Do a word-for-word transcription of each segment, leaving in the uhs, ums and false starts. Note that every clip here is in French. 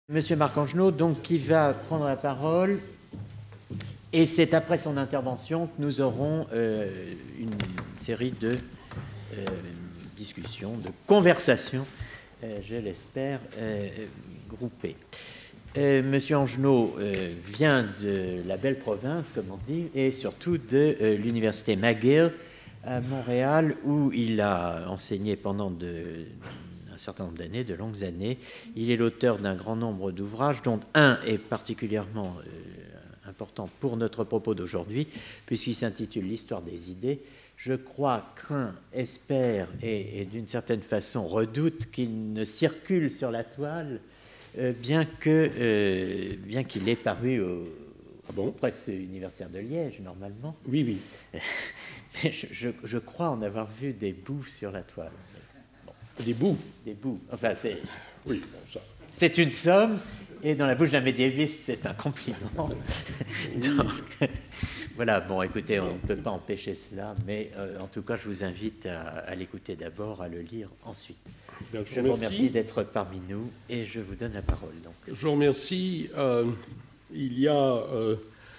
Monsieur Marc Angenot, donc, qui va prendre la parole, et c'est après son intervention que nous aurons euh, une série de euh, discussions, de conversations, euh, je l'espère, euh, groupées. Euh, Monsieur Angenot euh, vient de la belle province, comme on dit, et surtout de euh, l'université McGill à Montréal, où il a enseigné pendant de... un certain nombre d'années, de longues années. Il est l'auteur d'un grand nombre d'ouvrages, dont un est particulièrement euh, important pour notre propos d'aujourd'hui, puisqu'il s'intitule « L'histoire des idées ». Je crois, crains, espère et, et d'une certaine façon redoute qu'il ne circule sur la toile, euh, bien que euh, bien qu'il ait paru au, ah bon aux presses universitaires de Liège, normalement. Oui, oui. Mais je, je, je crois en avoir vu des bouts sur la toile. Des bouts. Des bouts. Enfin, c'est. Oui, bon, ça. C'est une somme, et dans la bouche d'un médiéviste, c'est un compliment. Donc, voilà, bon, écoutez, on ne peut pas empêcher cela, mais euh, en tout cas, je vous invite à, à l'écouter d'abord, à le lire ensuite. Bien, je vous remercie d'être parmi nous, et je vous donne la parole. Donc. Je vous remercie. Euh, il y a euh,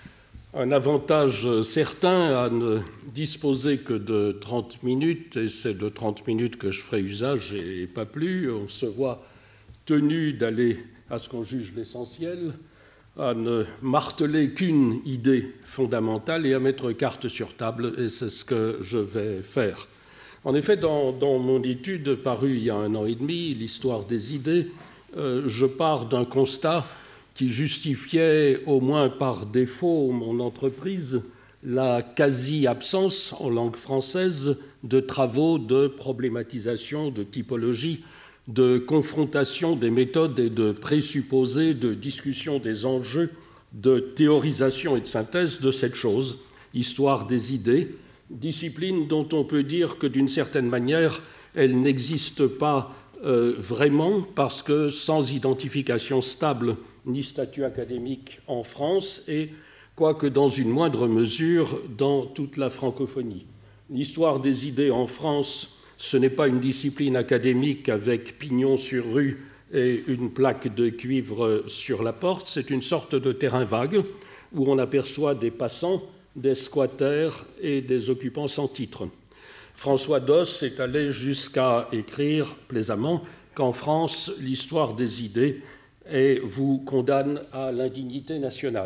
un avantage certain à ne disposer que de trente minutes, et c'est de trente minutes que je ferai usage et pas plus. On se voit tenu d'aller à ce qu'on juge l'essentiel, à ne marteler qu'une idée fondamentale et à mettre carte sur table, et c'est ce que je vais faire. En effet, dans, dans mon étude parue il y a un an et demi, l'histoire des idées, euh, je pars d'un constat qui justifiait, au moins par défaut, mon entreprise, la quasi-absence, en langue française, de travaux de problématisation, de typologie, de confrontation des méthodes et de présupposés, de discussion des enjeux, de théorisation et de synthèse de cette chose, histoire des idées, discipline dont on peut dire que, d'une certaine manière, elle n'existe pas euh, vraiment, parce que sans identification stable ni statut académique en France, et quoique dans une moindre mesure dans toute la francophonie. L'histoire des idées en France, ce n'est pas une discipline académique avec pignon sur rue et une plaque de cuivre sur la porte, c'est une sorte de terrain vague où on aperçoit des passants, des squatters et des occupants sans titre. François Doss est allé jusqu'à écrire plaisamment qu'en France, l'histoire des idées et vous condamne à l'indignité nationale.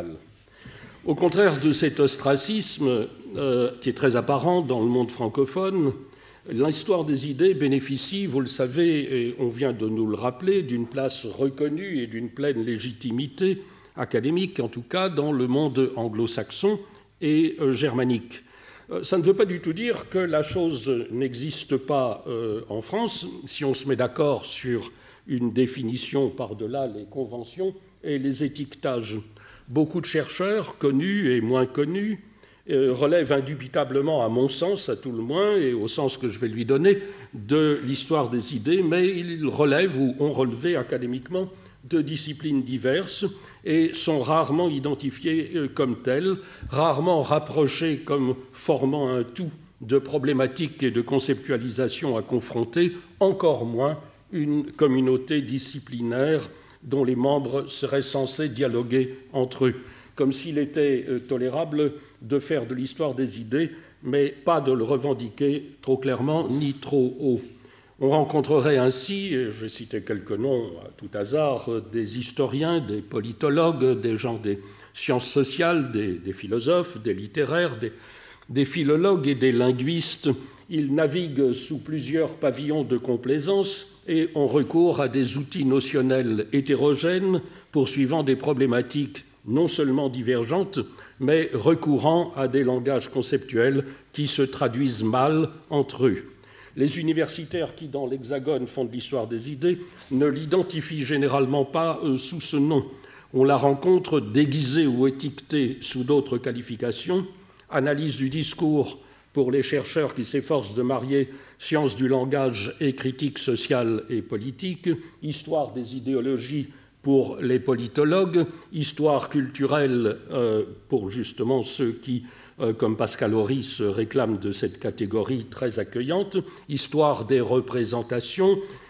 Au contraire de cet ostracisme euh, qui est très apparent dans le monde francophone, l'histoire des idées bénéficie, vous le savez, et on vient de nous le rappeler, d'une place reconnue et d'une pleine légitimité académique, en tout cas dans le monde anglo-saxon et euh, germanique. Euh, ça ne veut pas du tout dire que la chose n'existe pas euh, en France, si on se met d'accord sur une définition par-delà les conventions et les étiquetages. Beaucoup de chercheurs, connus et moins connus, euh, relèvent indubitablement, à mon sens, à tout le moins, et au sens que je vais lui donner, de l'histoire des idées, mais ils relèvent ou ont relevé académiquement de disciplines diverses et sont rarement identifiés euh, comme tels, rarement rapprochés comme formant un tout de problématiques et de conceptualisation à confronter, encore moins une communauté disciplinaire dont les membres seraient censés dialoguer entre eux, comme s'il était euh, tolérable de faire de l'histoire des idées, mais pas de le revendiquer trop clairement ni trop haut. On rencontrerait ainsi, je vais citer quelques noms à tout hasard, des historiens, des politologues, des gens des sciences sociales, des, des philosophes, des littéraires, des, des philologues et des linguistes. Ils naviguent sous plusieurs pavillons de complaisance et ont recours à des outils notionnels hétérogènes poursuivant des problématiques non seulement divergentes, mais recourant à des langages conceptuels qui se traduisent mal entre eux. Les universitaires qui, dans l'Hexagone, font de l'histoire des idées ne l'identifient généralement pas sous ce nom. On la rencontre déguisée ou étiquetée sous d'autres qualifications, analyse du discours pour les chercheurs qui s'efforcent de marier sciences du langage et critique sociale et politique, histoire des idéologies pour les politologues, histoire culturelle euh, pour justement ceux qui, euh, comme Pascal Horry, se réclament de cette catégorie très accueillante, histoire des représentations,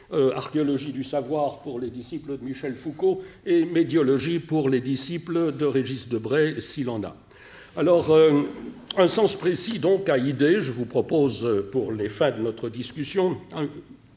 euh, archéologie du savoir pour les disciples de Michel Foucault et médiologie pour les disciples de Régis Debray, s'il en a. Alors, euh, un sens précis donc à idée, je vous propose pour les fins de notre discussion un,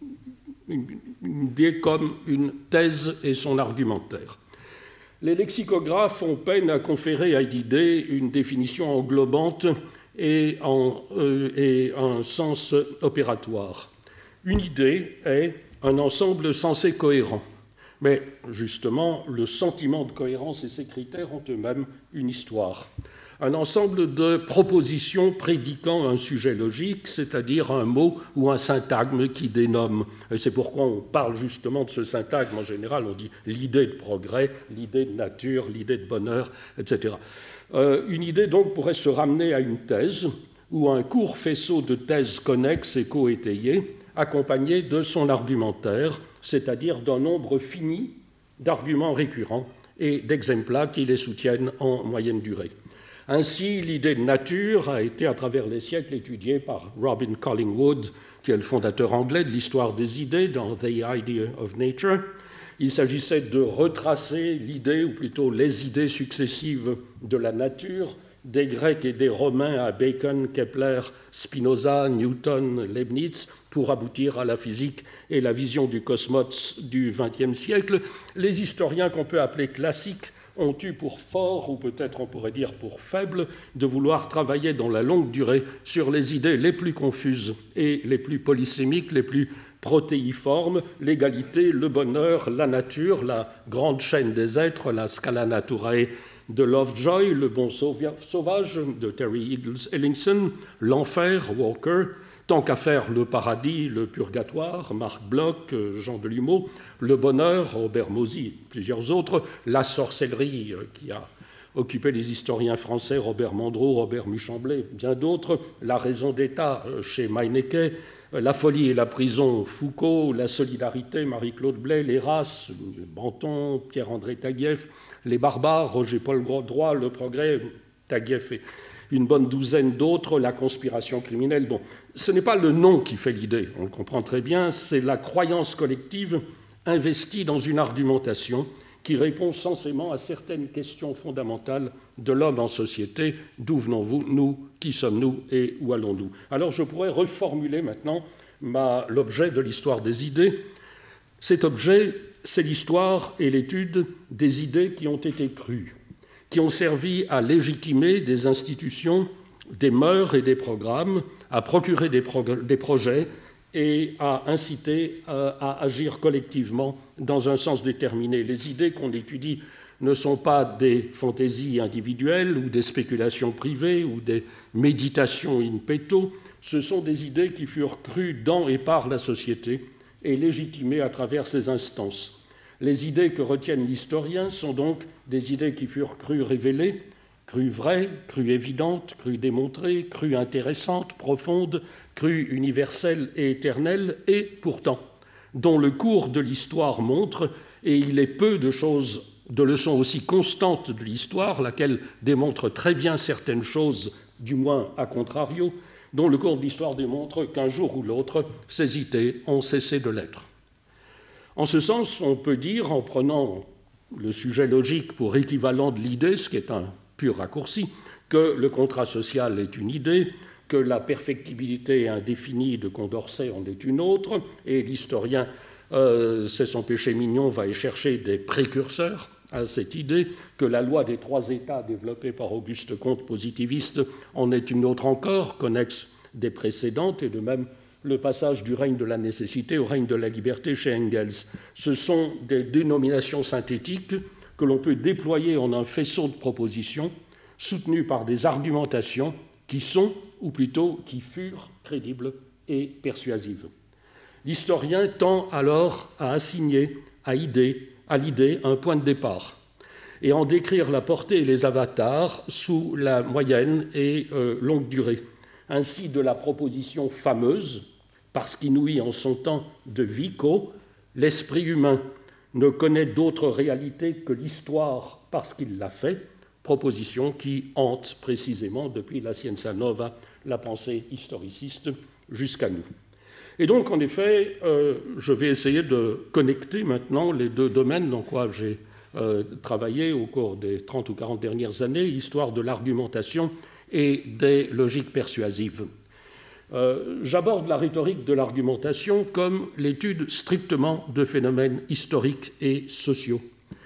une, une idée comme une thèse et son argumentaire. Les lexicographes ont peine à conférer à l'idée une définition englobante et, en, euh, et un sens opératoire. Une idée est un ensemble censé cohérent. Mais justement, le sentiment de cohérence et ses critères ont eux-mêmes une histoire. Un ensemble de propositions prédiquant un sujet logique, c'est-à-dire un mot ou un syntagme qui dénomme. Et c'est pourquoi on parle justement de ce syntagme. En général, on dit l'idée de progrès, l'idée de nature, l'idée de bonheur, et cetera. Euh, une idée, donc, pourrait se ramener à une thèse ou un court faisceau de thèses connexes et co-étayées, accompagné de son argumentaire, c'est-à-dire d'un nombre fini d'arguments récurrents et d'exemplats qui les soutiennent en moyenne durée. Ainsi, l'idée de nature a été, à travers les siècles, étudiée par Robin Collingwood, qui est le fondateur anglais de l'histoire des idées dans The Idea of Nature. Il s'agissait de retracer l'idée, ou plutôt les idées successives de la nature, des Grecs et des Romains à Bacon, Kepler, Spinoza, Newton, Leibniz, pour aboutir à la physique et la vision du cosmos du vingtième siècle. Les historiens qu'on peut appeler classiques ont eu pour fort, ou peut-être on pourrait dire pour faible, de vouloir travailler dans la longue durée sur les idées les plus confuses et les plus polysémiques, les plus protéiformes, l'égalité, le bonheur, la nature, la grande chaîne des êtres, la scala naturae de Lovejoy, le bon sauvage de Terry Ellingson, l'enfer, Walker, tant qu'à faire le paradis, le purgatoire, Marc Bloch, Jean Delumeau, le bonheur, Robert Mozy, plusieurs autres, la sorcellerie qui a occupé les historiens français, Robert Mandreau, Robert Muchamblet, bien d'autres, la raison d'État chez Meinecke, la folie et la prison, Foucault, la solidarité, Marie-Claude Blais, les races, Banton, Pierre-André Taguieff, les barbares, Roger-Paul Droit, le progrès, Taguieff et une bonne douzaine d'autres, la conspiration criminelle. Bon, ce n'est pas le nom qui fait l'idée, on le comprend très bien, c'est la croyance collective investie dans une argumentation qui répond sensément à certaines questions fondamentales de l'homme en société. D'où venons-vous, nous, qui sommes-nous et où allons-nous? Alors je pourrais reformuler maintenant ma, l'objet de l'histoire des idées. Cet objet, c'est l'histoire et l'étude des idées qui ont été crues, qui ont servi à légitimer des institutions, des mœurs et des programmes, à procurer des, prog- des projets et à inciter à, à agir collectivement dans un sens déterminé. Les idées qu'on étudie ne sont pas des fantaisies individuelles ou des spéculations privées ou des méditations in petto, ce sont des idées qui furent crues dans et par la société et légitimées à travers ses instances. Les idées que retiennent l'historien sont donc des idées qui furent crues révélées, crues vraies, crues évidentes, crues démontrées, crues intéressantes, profondes, crues universelles et éternelles, et pourtant, dont le cours de l'histoire montre, et il est peu de choses, de leçons aussi constantes de l'histoire, laquelle démontre très bien certaines choses, du moins à contrario, dont le cours de l'histoire démontre qu'un jour ou l'autre, ces idées ont cessé de l'être. En ce sens, on peut dire, en prenant le sujet logique pour équivalent de l'idée, ce qui est un pur raccourci, que le contrat social est une idée, que la perfectibilité indéfinie de Condorcet en est une autre, et l'historien, euh, c'est son péché mignon, va y chercher des précurseurs à cette idée, que la loi des trois États développée par Auguste Comte positiviste en est une autre encore, connexe des précédentes, et de même le passage du règne de la nécessité au règne de la liberté chez Engels. Ce sont des dénominations synthétiques que l'on peut déployer en un faisceau de propositions soutenues par des argumentations qui sont, ou plutôt qui furent, crédibles et persuasives. L'historien tend alors à assigner à, idée, à l'idée un point de départ et en décrire la portée et les avatars sous la moyenne et euh, longue durée. Ainsi, de la proposition fameuse, parce qu'inouïe en son temps de Vico, l'esprit humain ne connaît d'autre réalité que l'histoire parce qu'il l'a fait, proposition qui hante précisément depuis la Scienza Nova la pensée historiciste jusqu'à nous. Et donc, en effet, euh, je vais essayer de connecter maintenant les deux domaines dans quoi j'ai euh, travaillé au cours des trente ou quarante dernières années, histoire de l'argumentation et des logiques persuasives. Euh, j'aborde la rhétorique de l'argumentation comme l'étude strictement de phénomènes historiques et sociaux.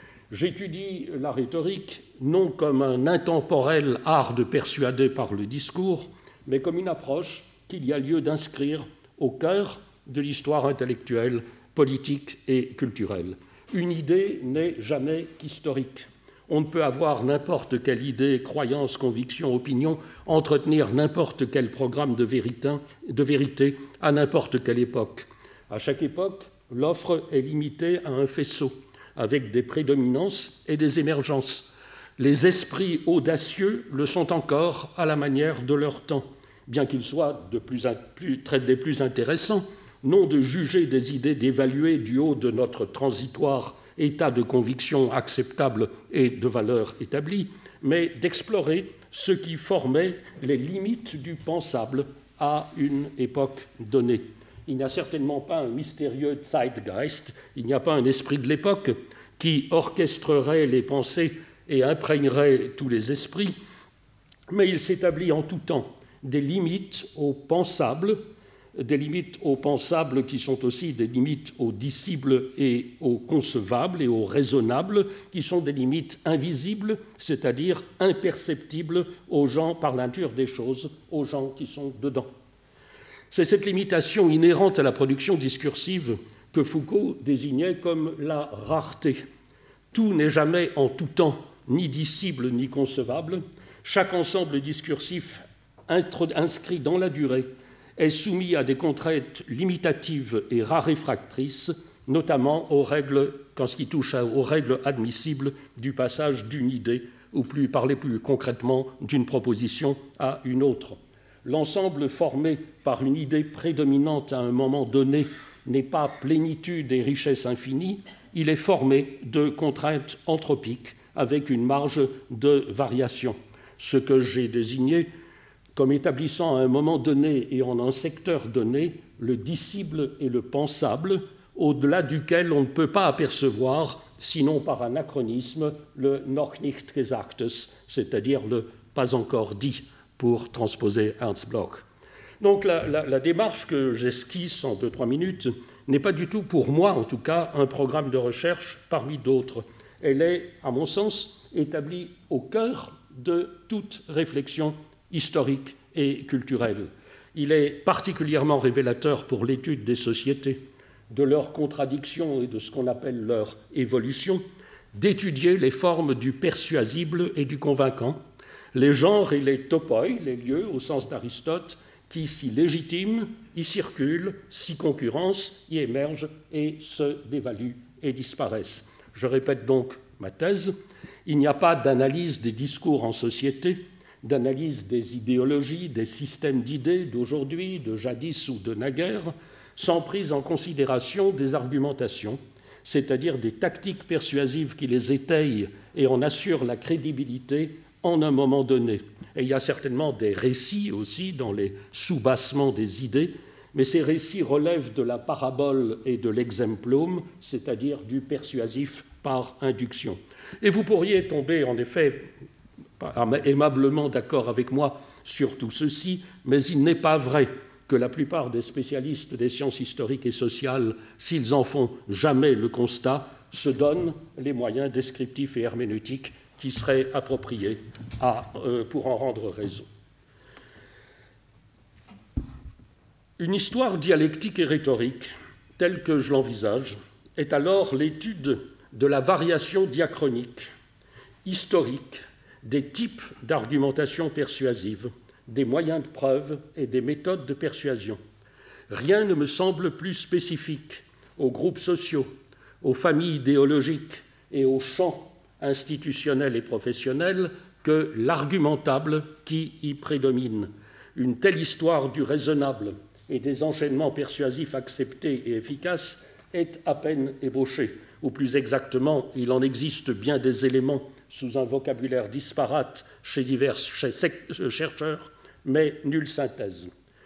J'étudie la rhétorique non comme un intemporel art de persuader par le discours, mais comme une approche qu'il y a lieu d'inscrire au cœur de l'histoire intellectuelle, politique et culturelle. Une idée n'est jamais qu'historique. On ne peut avoir n'importe quelle idée, croyance, conviction, opinion, entretenir n'importe quel programme de vérité, de vérité à n'importe quelle époque. À chaque époque, l'offre est limitée à un faisceau, avec des prédominances et des émergences. Les esprits audacieux le sont encore à la manière de leur temps, bien qu'ils soient de plus, plus, des plus intéressants, non de juger des idées, d'évaluer du haut de notre transitoire état de conviction acceptable et de valeur établie, mais d'explorer ce qui formait les limites du pensable à une époque donnée. Il n'y a certainement pas un mystérieux Zeitgeist, il n'y a pas un esprit de l'époque qui orchestrerait les pensées et imprégnerait tous les esprits, mais il s'établit en tout temps des limites au pensable, des limites aux pensables qui sont aussi des limites aux dissibles et aux concevables et aux raisonnables, qui sont des limites invisibles, c'est-à-dire imperceptibles aux gens par la nature des choses, aux gens qui sont dedans. C'est cette limitation inhérente à la production discursive que Foucault désignait comme la rareté. Tout n'est jamais en tout temps ni dissible ni concevable. Chaque ensemble discursif inscrit dans la durée est soumis à des contraintes limitatives et raréfractrices, notamment aux règles, quand ce qui touche aux règles admissibles du passage d'une idée, ou plus parler plus concrètement d'une proposition à une autre. L'ensemble formé par une idée prédominante à un moment donné n'est pas plénitude et richesse infinie, il est formé de contraintes anthropiques avec une marge de variation. Ce que j'ai désigné comme établissant à un moment donné et en un secteur donné le dissible et le pensable, au-delà duquel on ne peut pas apercevoir, sinon par anachronisme, le noch nicht Gesagtes, c'est-à-dire le pas encore dit, pour transposer Ernst Bloch. Donc la, la, la démarche que j'esquisse en deux trois minutes n'est pas du tout, pour moi en tout cas, un programme de recherche parmi d'autres. Elle est, à mon sens, établie au cœur de toute réflexion historique et culturelle. Il est particulièrement révélateur pour l'étude des sociétés, de leurs contradictions et de ce qu'on appelle leur évolution, d'étudier les formes du persuasible et du convaincant, les genres et les topoi, les lieux au sens d'Aristote, qui s'y légitiment, y circulent, s'y concurrencent, y émergent et se dévaluent et disparaissent. Je répète donc ma thèse, il n'y a pas d'analyse des discours en société, d'analyse des idéologies, des systèmes d'idées d'aujourd'hui, de jadis ou de naguère, sans prise en considération des argumentations, c'est-à-dire des tactiques persuasives qui les étayent et en assurent la crédibilité en un moment donné. Et il y a certainement des récits aussi dans les soubassements des idées, mais ces récits relèvent de la parabole et de l'exemplum, c'est-à-dire du persuasif par induction. Et vous pourriez tomber, en effet, aimablement d'accord avec moi sur tout ceci, mais il n'est pas vrai que la plupart des spécialistes des sciences historiques et sociales, s'ils en font jamais le constat, se donnent les moyens descriptifs et herméneutiques qui seraient appropriés à, euh, pour en rendre raison. Une histoire dialectique et rhétorique, telle que je l'envisage, est alors l'étude de la variation diachronique, historique, des types d'argumentation persuasive, des moyens de preuve et des méthodes de persuasion. Rien ne me semble plus spécifique aux groupes sociaux, aux familles idéologiques et aux champs institutionnels et professionnels que l'argumentable qui y prédomine. Une telle histoire du raisonnable et des enchaînements persuasifs acceptés et efficaces est à peine ébauchée, ou plus exactement, il en existe bien des éléments sous un vocabulaire disparate chez divers chercheurs, mais nulle synthèse.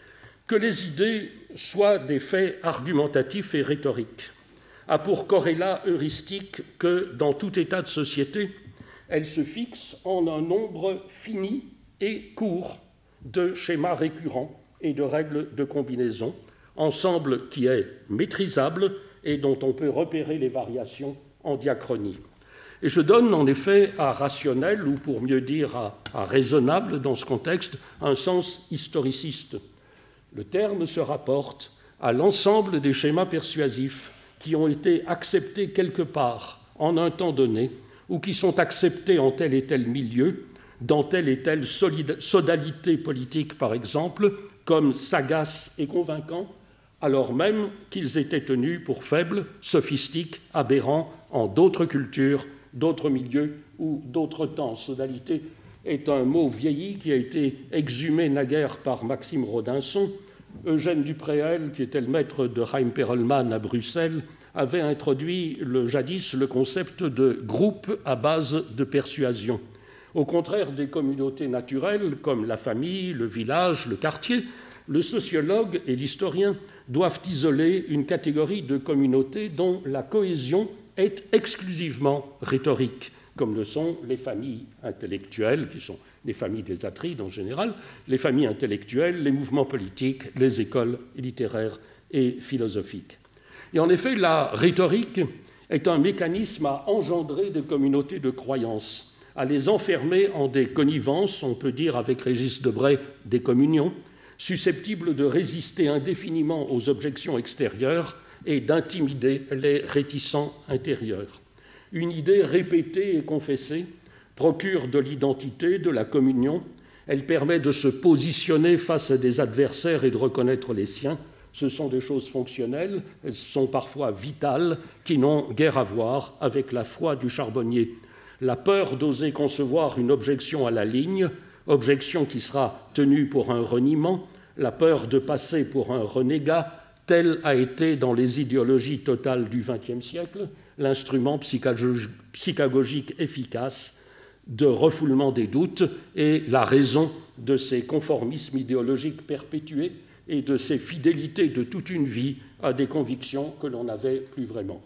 que les idées soient des faits argumentatifs et rhétoriques a pour corrélat heuristique que, dans tout état de société, elles se fixent en un nombre fini et court de schémas récurrents et de règles de combinaison, ensemble qui est maîtrisable et dont on peut repérer les variations en diachronie. Et je donne en effet à rationnel, ou pour mieux dire à, à raisonnable dans ce contexte, un sens historiciste. Le terme se rapporte à l'ensemble des schémas persuasifs qui ont été acceptés quelque part en un temps donné, ou qui sont acceptés en tel et tel milieu, dans telle et telle sodalité politique, par exemple, comme sagaces et convaincants, alors même qu'ils étaient tenus pour faibles, sophistiques, aberrants en d'autres cultures, d'autres milieux ou d'autres temps. Sodalité est un mot vieilli qui a été exhumé naguère par Maxime Rodinson. Eugène Dupréel, qui était le maître de Chaim Perelman à Bruxelles, avait introduit le, jadis le concept de groupe à base de persuasion. Au contraire des communautés naturelles comme la famille, le village, le quartier, le sociologue et l'historien doivent isoler une catégorie de communautés dont la cohésion est exclusivement rhétorique, comme le sont les familles intellectuelles, qui sont les familles des Atrides en général, les familles intellectuelles, les mouvements politiques, les écoles littéraires et philosophiques. Et en effet, la rhétorique est un mécanisme à engendrer des communautés de croyances, à les enfermer en des connivences, on peut dire avec Régis Debray des communions, susceptibles de résister indéfiniment aux objections extérieures et d'intimider les réticents intérieurs. Une idée répétée et confessée procure de l'identité, de la communion. Elle permet de se positionner face à des adversaires et de reconnaître les siens. Ce sont des choses fonctionnelles, elles sont parfois vitales, qui n'ont guère à voir avec la foi du charbonnier. La peur d'oser concevoir une objection à la ligne, objection qui sera tenue pour un reniement, la peur de passer pour un renégat, tel a été dans les idéologies totales du vingtième siècle l'instrument psychagogique efficace de refoulement des doutes et la raison de ces conformismes idéologiques perpétués et de ces fidélités de toute une vie à des convictions que l'on n'avait plus vraiment.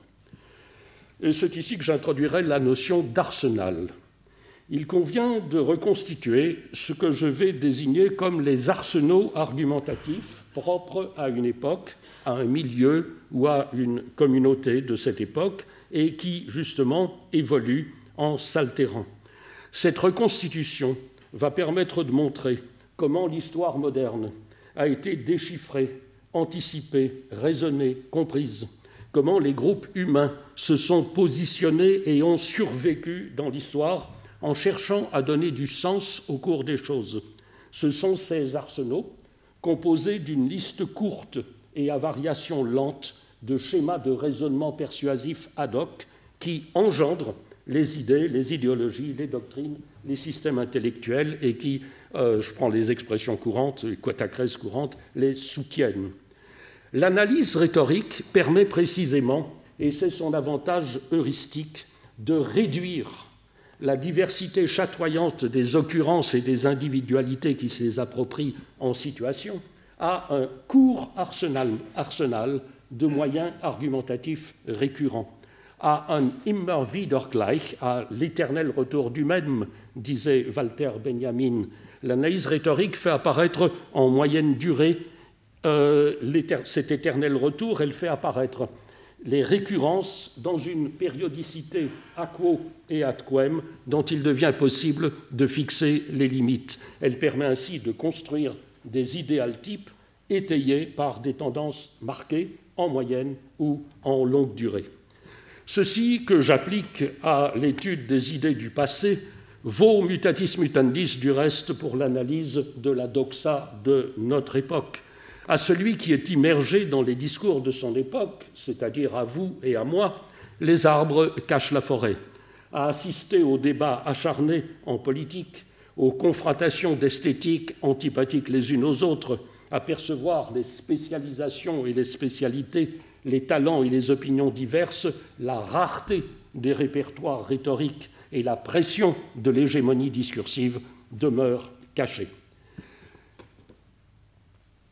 Et c'est ici que j'introduirai la notion d'arsenal. Il convient de reconstituer ce que je vais désigner comme les arsenaux argumentatifs propres à une époque, à un milieu ou à une communauté de cette époque et qui, justement, évoluent en s'altérant. Cette reconstitution va permettre de montrer comment l'histoire moderne a été déchiffrée, anticipée, raisonnée, comprise, comment les groupes humains se sont positionnés et ont survécu dans l'histoire en cherchant à donner du sens au cours des choses. Ce sont ces arsenaux, composés d'une liste courte et à variation lente de schémas de raisonnement persuasif ad hoc qui engendrent les idées, les idéologies, les doctrines, les systèmes intellectuels et qui, euh, je prends les expressions courantes, les quatacrèses courantes, les soutiennent. L'analyse rhétorique permet précisément, et c'est son avantage heuristique, de réduire la diversité chatoyante des occurrences et des individualités qui se les approprient en situation à un court arsenal, arsenal de moyens argumentatifs récurrents, à un immer wieder gleich, à l'éternel retour du même, disait Walter Benjamin. L'analyse rhétorique fait apparaître en moyenne durée euh, cet éternel retour, elle fait apparaître les récurrences dans une périodicité a quo et ad quem dont il devient possible de fixer les limites. Elle permet ainsi de construire des idéals types étayés par des tendances marquées en moyenne ou en longue durée. Ceci que j'applique à l'étude des idées du passé vaut mutatis mutandis du reste pour l'analyse de la doxa de notre époque. À celui qui est immergé dans les discours de son époque, c'est-à-dire à vous et à moi, les arbres cachent la forêt. À assister aux débats acharnés en politique, aux confrontations d'esthétiques antipathiques les unes aux autres, à percevoir les spécialisations et les spécialités, les talents et les opinions diverses, la rareté des répertoires rhétoriques et la pression de l'hégémonie discursive demeurent cachées.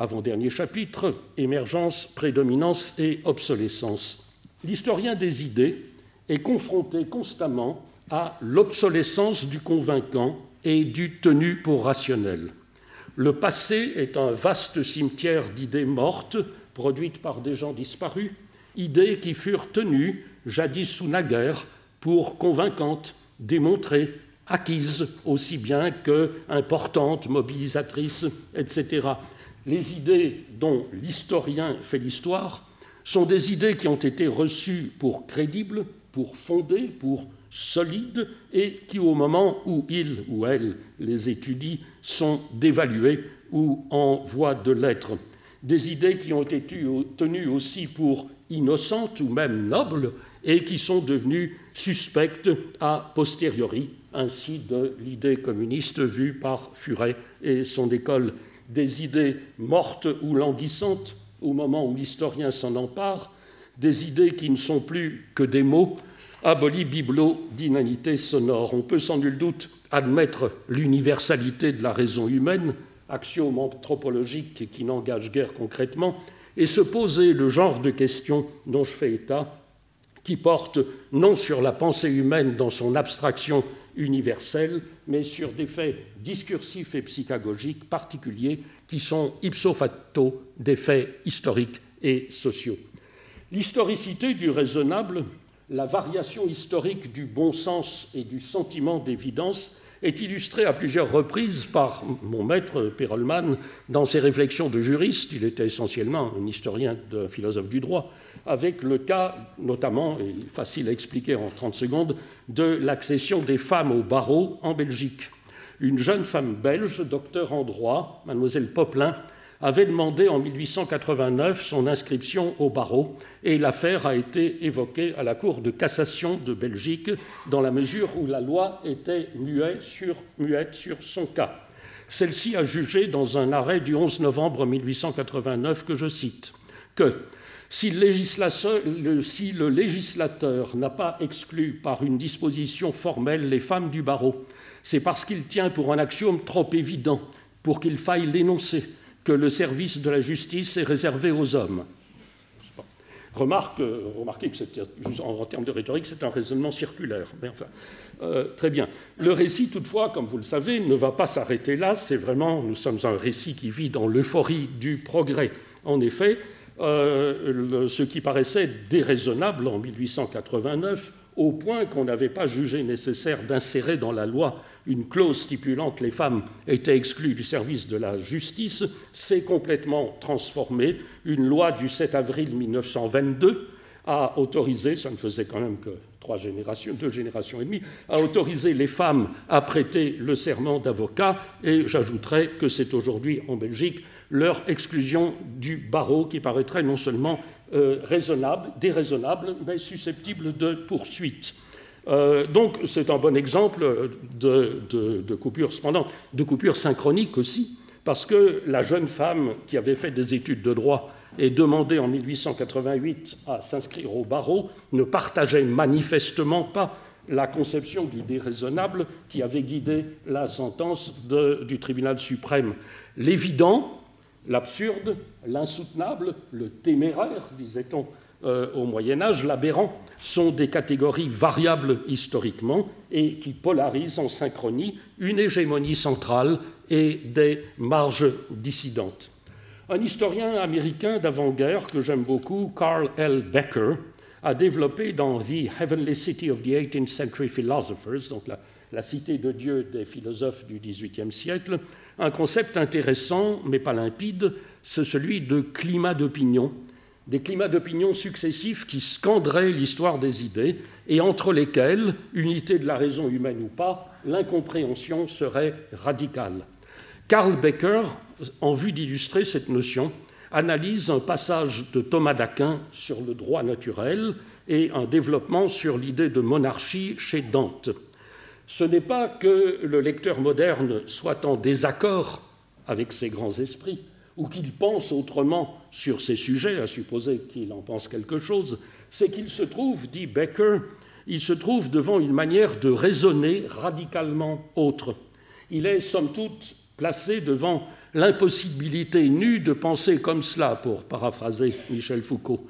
avant-dernier chapitre, émergence, prédominance et obsolescence. L'historien des idées est confronté constamment à l'obsolescence du convaincant et du tenu pour rationnel. Le passé est un vaste cimetière d'idées mortes, produites par des gens disparus, idées qui furent tenues, jadis ou naguère, pour convaincantes, démontrées, acquises aussi bien qu'importantes, mobilisatrices, et cetera. Les idées dont l'historien fait l'histoire sont des idées qui ont été reçues pour crédibles, pour fondées, pour solides, et qui, au moment où il ou elle les étudie, sont dévaluées ou en voie de l'être. Des idées qui ont été tenues aussi pour innocentes ou même nobles et qui sont devenues suspectes a posteriori, ainsi de l'idée communiste vue par Furet et son école. Des idées mortes ou languissantes au moment où l'historien s'en empare, des idées qui ne sont plus que des mots, abolis bibelots d'inanité sonore. On peut sans nul doute admettre l'universalité de la raison humaine, axiome anthropologique qui n'engage guère concrètement, et se poser le genre de questions dont je fais état, qui portent non sur la pensée humaine dans son abstraction universelle, mais sur des faits discursifs et psychagogiques particuliers qui sont ipso facto des faits historiques et sociaux. L'historicité du raisonnable, la variation historique du bon sens et du sentiment d'évidence est illustrée à plusieurs reprises par mon maître Perelman dans ses réflexions de juriste. Il était essentiellement un historien, un philosophe du droit, avec le cas notamment, et facile à expliquer en trente secondes, de l'accession des femmes au barreau en Belgique. Une jeune femme belge, docteur en droit, mademoiselle Poplin, avait demandé en mille huit cent quatre-vingt-neuf son inscription au barreau et l'affaire a été évoquée à la Cour de cassation de Belgique dans la mesure où la loi était muette sur, muette sur son cas. Celle-ci a jugé dans un arrêt du onze novembre mille huit cent quatre-vingt-neuf que je cite que si le législateur, le, si le législateur n'a pas exclu par une disposition formelle les femmes du barreau, c'est parce qu'il tient pour un axiome trop évident pour qu'il faille l'énoncer que le service de la justice est réservé aux hommes. Remarque, remarquez que c'est, en, en termes de rhétorique, c'est un raisonnement circulaire. Mais enfin, euh, très bien. Le récit, toutefois, comme vous le savez, ne va pas s'arrêter là. C'est vraiment, nous sommes un récit qui vit dans l'euphorie du progrès. En effet, euh, le, ce qui paraissait déraisonnable en mille huit cent quatre-vingt-neuf, au point qu'on n'avait pas jugé nécessaire d'insérer dans la loi une clause stipulant que les femmes étaient exclues du service de la justice, s'est complètement transformé. Une loi du sept avril mille neuf cent vingt-deux a autorisé, ça ne faisait quand même que trois générations, deux générations et demie, a autorisé les femmes à prêter le serment d'avocat, et j'ajouterais que c'est aujourd'hui en Belgique leur exclusion du barreau qui paraîtrait non seulement euh, raisonnable, déraisonnable, mais susceptible de poursuite. Euh, donc c'est un bon exemple de, de, de coupure, cependant, de coupure synchronique aussi, parce que la jeune femme qui avait fait des études de droit et demandé en mille huit cent quatre-vingt-huit à s'inscrire au barreau ne partageait manifestement pas la conception du déraisonnable qui avait guidé la sentence de, du tribunal suprême. L'évident, l'absurde, l'insoutenable, le téméraire, disait-on euh, au Moyen-Âge, l'aberrant, sont des catégories variables historiquement et qui polarisent en synchronie une hégémonie centrale et des marges dissidentes. Un historien américain d'avant-guerre que j'aime beaucoup, Carl L. Becker, a développé dans The Heavenly City of the eighteenth Century Philosophers, donc la, la cité de Dieu des philosophes du dix-huitième siècle, un concept intéressant mais pas limpide, c'est celui de climat d'opinion, des climats d'opinion successifs qui scanderaient l'histoire des idées et entre lesquels, unité de la raison humaine ou pas, l'incompréhension serait radicale. Carl Becker, en vue d'illustrer cette notion, analyse un passage de Thomas d'Aquin sur le droit naturel et un développement sur l'idée de monarchie chez Dante. Ce n'est pas que le lecteur moderne soit en désaccord avec ces grands esprits, ou qu'il pense autrement sur ces sujets, à supposer qu'il en pense quelque chose, c'est qu'il se trouve, dit Becker, il se trouve devant une manière de raisonner radicalement autre. Il est, somme toute, placé devant l'impossibilité nue de penser comme cela, pour paraphraser Michel Foucault.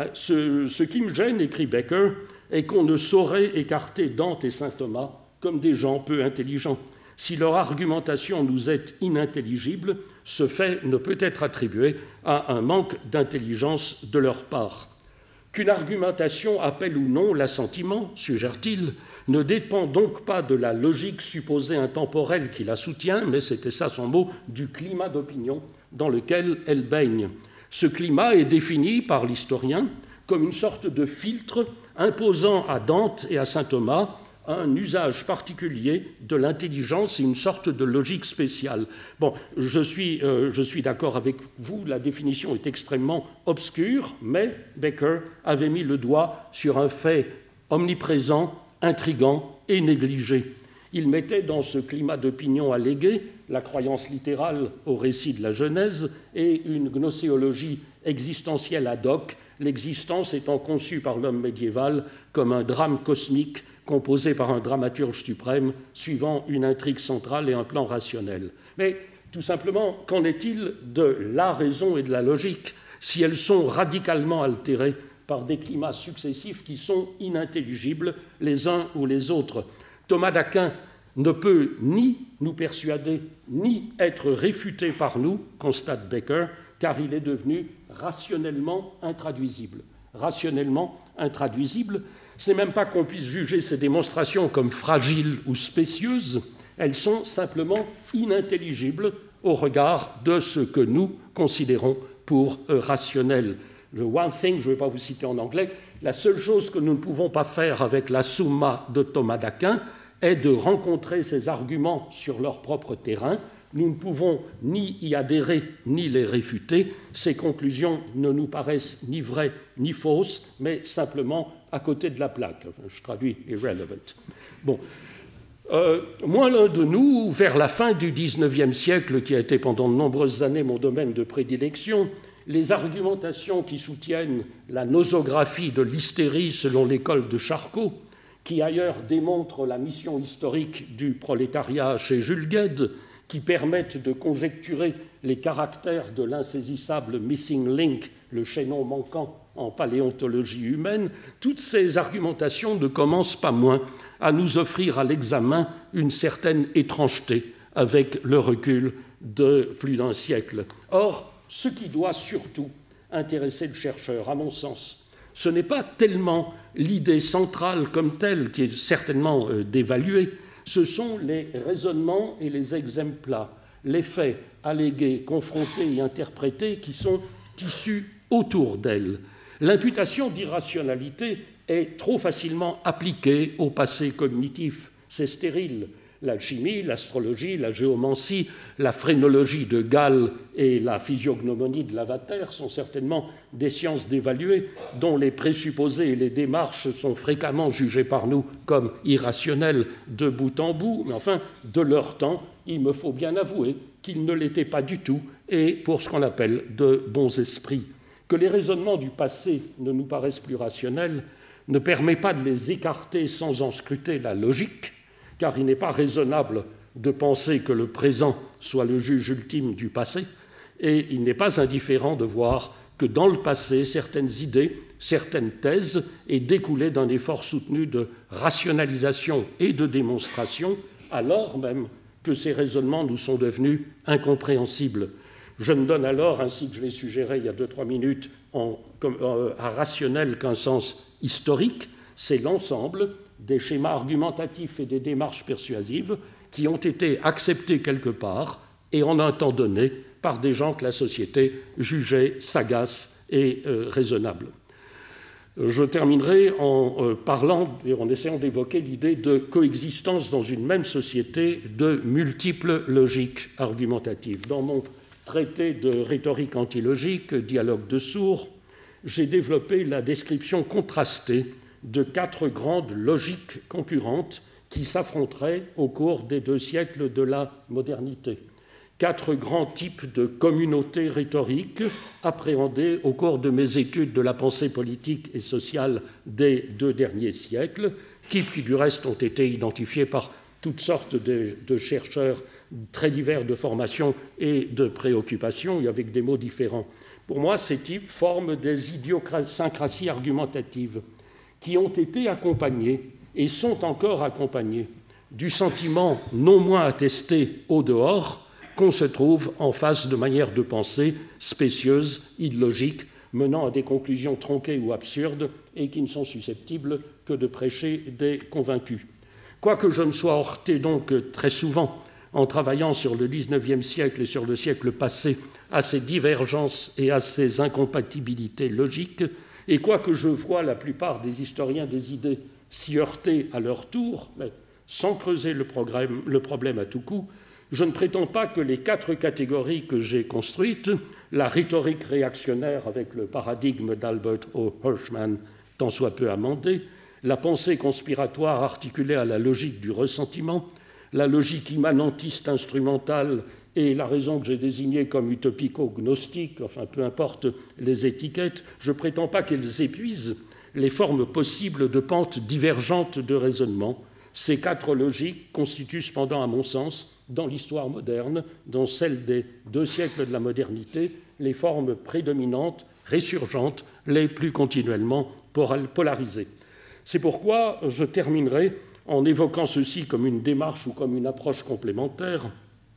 Ce, ce qui me gêne, écrit Becker, est qu'on ne saurait écarter Dante et saint Thomas comme des gens peu intelligents. Si leur argumentation nous est inintelligible, ce fait ne peut être attribué à un manque d'intelligence de leur part. Qu'une argumentation appelle ou non l'assentiment, suggère-t-il, ne dépend donc pas de la logique supposée intemporelle qui la soutient, mais c'était ça son mot, du climat d'opinion dans lequel elle baigne. Ce climat est défini par l'historien comme une sorte de filtre imposant à Dante et à saint Thomas un usage particulier de l'intelligence et une sorte de logique spéciale. Bon, je suis, euh, je suis d'accord avec vous, la définition est extrêmement obscure, mais Becker avait mis le doigt sur un fait omniprésent, intrigant et négligé. Il mettait dans ce climat d'opinion allégué la croyance littérale au récit de la Genèse et une gnoséologie existentielle ad hoc, l'existence étant conçue par l'homme médiéval comme un drame cosmique composé par un dramaturge suprême, suivant une intrigue centrale et un plan rationnel. Mais tout simplement, qu'en est-il de la raison et de la logique, si elles sont radicalement altérées par des climats successifs qui sont inintelligibles les uns ou les autres? Thomas d'Aquin ne peut ni nous persuader, ni être réfuté par nous, constate Becker, car il est devenu rationnellement intraduisible. Rationnellement intraduisible, ce n'est même pas qu'on puisse juger ces démonstrations comme fragiles ou spécieuses, elles sont simplement inintelligibles au regard de ce que nous considérons pour rationnel. Le one thing, je ne vais pas vous citer en anglais, la seule chose que nous ne pouvons pas faire avec la Summa de Thomas d'Aquin est de rencontrer ces arguments sur leur propre terrain. Nous ne pouvons ni y adhérer ni les réfuter. Ces conclusions ne nous paraissent ni vraies ni fausses, mais simplement à côté de la plaque. Enfin, je traduis irrelevant. Bon. Euh, moins l'un de nous, vers la fin du dix-neuvième siècle, qui a été pendant de nombreuses années mon domaine de prédilection, les argumentations qui soutiennent la nosographie de l'hystérie selon l'école de Charcot, qui ailleurs démontre la mission historique du prolétariat chez Jules Guesde, qui permettent de conjecturer les caractères de l'insaisissable missing link, le chaînon manquant en paléontologie humaine, toutes ces argumentations ne commencent pas moins à nous offrir à l'examen une certaine étrangeté avec le recul de plus d'un siècle. Or, ce qui doit surtout intéresser le chercheur, à mon sens, ce n'est pas tellement l'idée centrale comme telle, qui est certainement euh, d'évaluer, ce sont les raisonnements et les exemples, les faits allégués, confrontés et interprétés qui sont tissus autour d'elle. L'imputation d'irrationalité est trop facilement appliquée au passé cognitif. C'est stérile. L'alchimie, l'astrologie, la géomancie, la phrénologie de Gall et la physiognomonie de Lavater sont certainement des sciences d'évaluer dont les présupposés et les démarches sont fréquemment jugés par nous comme irrationnels de bout en bout, mais enfin, de leur temps, il me faut bien avouer qu'ils ne l'étaient pas du tout, et pour ce qu'on appelle de bons esprits. Que les raisonnements du passé ne nous paraissent plus rationnels ne permet pas de les écarter sans en scruter la logique, car il n'est pas raisonnable de penser que le présent soit le juge ultime du passé, et il n'est pas indifférent de voir que dans le passé, certaines idées, certaines thèses aient découlé d'un effort soutenu de rationalisation et de démonstration, alors même que ces raisonnements nous sont devenus incompréhensibles. Je ne donne alors, ainsi que je l'ai suggéré il y a deux, trois minutes, en, comme, euh, à rationnel qu'un sens historique, c'est l'ensemble des schémas argumentatifs et des démarches persuasives qui ont été acceptés quelque part et en un temps donné par des gens que la société jugeait sagaces et euh, raisonnables. Je terminerai en euh, parlant et en essayant d'évoquer l'idée de coexistence dans une même société de multiples logiques argumentatives. Dans mon traité de rhétorique antilogique, dialogue de sourds, j'ai développé la description contrastée de quatre grandes logiques concurrentes qui s'affronteraient au cours des deux siècles de la modernité. Quatre grands types de communautés rhétoriques appréhendés au cours de mes études de la pensée politique et sociale des deux derniers siècles, qui, qui du reste ont été identifiés par toutes sortes de, de chercheurs très divers de formation et de préoccupations, et avec des mots différents. Pour moi, ces types forment des idiosyncrasies argumentatives qui ont été accompagnés et sont encore accompagnés du sentiment non moins attesté au dehors qu'on se trouve en face de manières de penser spécieuses, illogiques, menant à des conclusions tronquées ou absurdes et qui ne sont susceptibles que de prêcher des convaincus. Quoique je me sois heurté donc très souvent en travaillant sur le dix-neuvième siècle et sur le siècle passé à ces divergences et à ces incompatibilités logiques, et quoique je vois la plupart des historiens des idées s'y heurter à leur tour, mais sans creuser le, le problème à tout coup, je ne prétends pas que les quatre catégories que j'ai construites, la rhétorique réactionnaire avec le paradigme d'Albert O. Hirschman, tant soit peu amendé, la pensée conspiratoire articulée à la logique du ressentiment, la logique immanentiste instrumentale et la raison que j'ai désignée comme utopico-gnostique, enfin peu importe les étiquettes, je ne prétends pas qu'elles épuisent les formes possibles de pentes divergentes de raisonnement. Ces quatre logiques constituent cependant, à mon sens, dans l'histoire moderne, dans celle des deux siècles de la modernité, les formes prédominantes, résurgentes, les plus continuellement polarisées. C'est pourquoi je terminerai en évoquant ceci comme une démarche ou comme une approche complémentaire.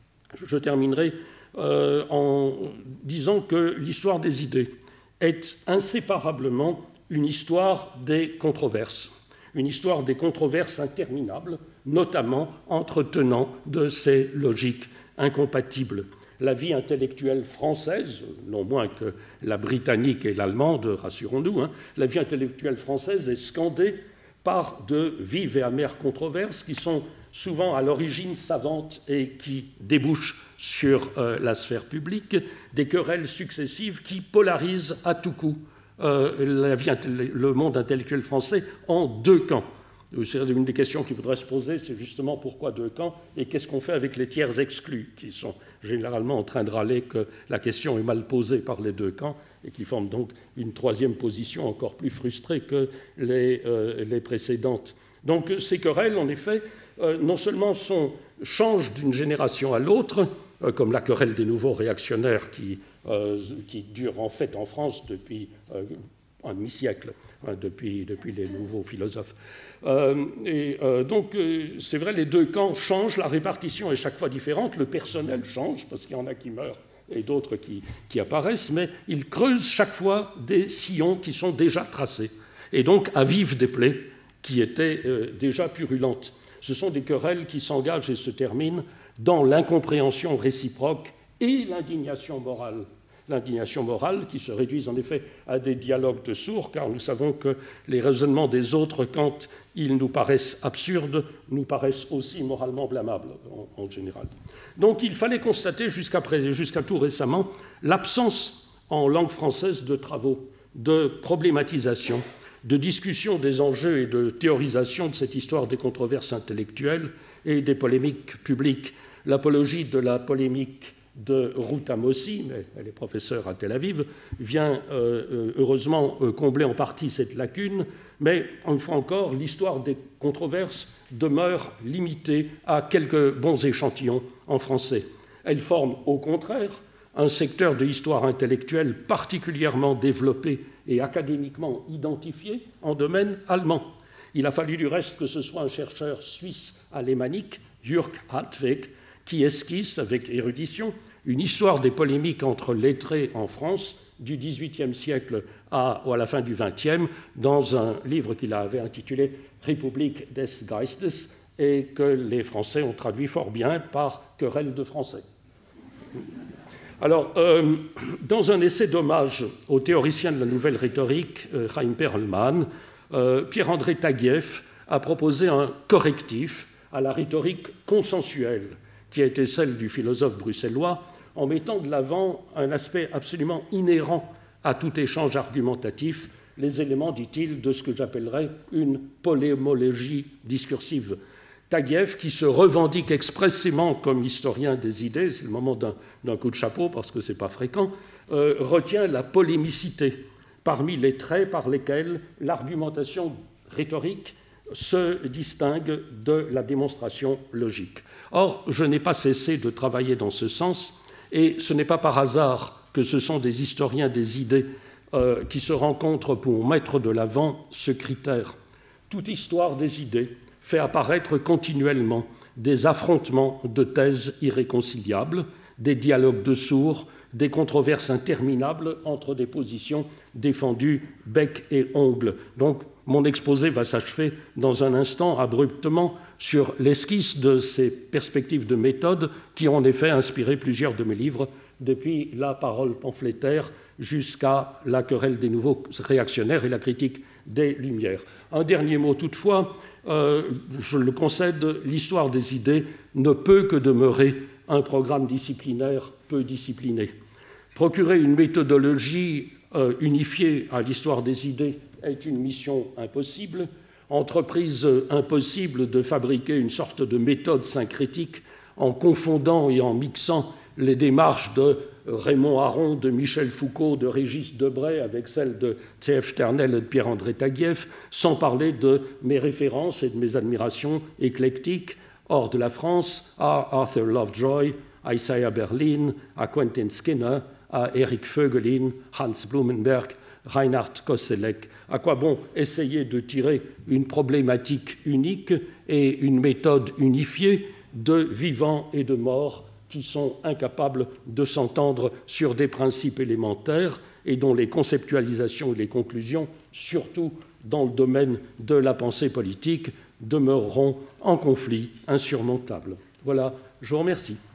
Je terminerai euh, en disant que l'histoire des idées est inséparablement une histoire des controverses, une histoire des controverses interminables, notamment entretenant de ces logiques incompatibles. La vie intellectuelle française, non moins que la britannique et l'allemande, rassurons-nous, hein, la vie intellectuelle française est scandée par de vives et amères controverses qui sont souvent à l'origine savantes et qui débouchent sur euh, la sphère publique, des querelles successives qui polarisent à tout coup euh, la vie, le monde intellectuel français en deux camps. Une des questions qu'il faudrait se poser, c'est justement pourquoi deux camps et qu'est-ce qu'on fait avec les tiers exclus, qui sont généralement en train de râler que la question est mal posée par les deux camps et qui forment donc une troisième position encore plus frustrée que les, euh, les précédentes. Donc ces querelles, en effet, euh, non seulement sont, changent d'une génération à l'autre, euh, comme la querelle des nouveaux réactionnaires qui, euh, qui dure en fait en France depuis euh, un demi-siècle, hein, depuis, depuis les nouveaux philosophes. Euh, et euh, donc, euh, c'est vrai, les deux camps changent, la répartition est chaque fois différente, le personnel change, parce qu'il y en a qui meurent et d'autres qui, qui apparaissent, mais ils creusent chaque fois des sillons qui sont déjà tracés, et donc avivent des plaies qui étaient euh, déjà purulentes. Ce sont des querelles qui s'engagent et se terminent dans l'incompréhension réciproque et l'indignation morale. L'indignation morale qui se réduisent en effet à des dialogues de sourds, car nous savons que les raisonnements des autres, quand ils nous paraissent absurdes, nous paraissent aussi moralement blâmables en, en général. Donc il fallait constater jusqu'à, jusqu'à tout récemment l'absence en langue française de travaux, de problématisation, de discussion des enjeux et de théorisation de cette histoire des controverses intellectuelles et des polémiques publiques. L'apologie de la polémique de Ruth Amossi, mais elle est professeure à Tel Aviv, vient euh, heureusement euh, combler en partie cette lacune, mais une fois encore, l'histoire des controverses demeure limitée à quelques bons échantillons en français. Elle forme au contraire un secteur de l'histoire intellectuelle particulièrement développé et académiquement identifié en domaine allemand. Il a fallu du reste que ce soit un chercheur suisse alémanique, Jürg Hartweg, qui esquisse avec érudition une histoire des polémiques entre lettrés en France du dix-huitième siècle à, ou à la fin du vingtième dans un livre qu'il avait intitulé « Republik des Geistes » et que les Français ont traduit fort bien par « Querelle de Français ». Alors, euh, dans un essai d'hommage au théoricien de la nouvelle rhétorique, euh, Chaim Perlman, euh, Pierre-André Taguieff a proposé un correctif à la rhétorique consensuelle qui a été celle du philosophe bruxellois, en mettant de l'avant un aspect absolument inhérent à tout échange argumentatif, les éléments, dit-il, de ce que j'appellerais une polémologie discursive. Taguieff, qui se revendique expressément comme historien des idées, c'est le moment d'un, d'un coup de chapeau parce que ce n'est pas fréquent, euh, retient la polémicité parmi les traits par lesquels l'argumentation rhétorique se distingue de la démonstration logique. Or, je n'ai pas cessé de travailler dans ce sens, et ce n'est pas par hasard que ce sont des historiens des idées euh, qui se rencontrent pour mettre de l'avant ce critère. Toute histoire des idées fait apparaître continuellement des affrontements de thèses irréconciliables, des dialogues de sourds, des controverses interminables entre des positions défendues bec et ongle. Donc, mon exposé va s'achever dans un instant abruptement sur l'esquisse de ces perspectives de méthode qui ont en effet inspiré plusieurs de mes livres, depuis la parole pamphlétaire jusqu'à la querelle des nouveaux réactionnaires et la critique des Lumières. Un dernier mot toutefois, euh, je le concède, l'histoire des idées ne peut que demeurer un programme disciplinaire peu discipliné. Procurer une méthodologie euh, unifiée à l'histoire des idées est une mission impossible, entreprise impossible de fabriquer une sorte de méthode syncrétique en confondant et en mixant les démarches de Raymond Aron, de Michel Foucault, de Régis Debray avec celles de T F Sternel et de Pierre-André Taguieff, sans parler de mes références et de mes admirations éclectiques hors de la France à Arthur Lovejoy, à Isaiah Berlin, à Quentin Skinner, à Eric Voegelin, Hans Blumenberg, Reinhard Koselleck. À quoi bon essayer de tirer une problématique unique et une méthode unifiée de vivants et de morts qui sont incapables de s'entendre sur des principes élémentaires et dont les conceptualisations et les conclusions, surtout dans le domaine de la pensée politique, demeureront en conflit insurmontable. Voilà, je vous remercie.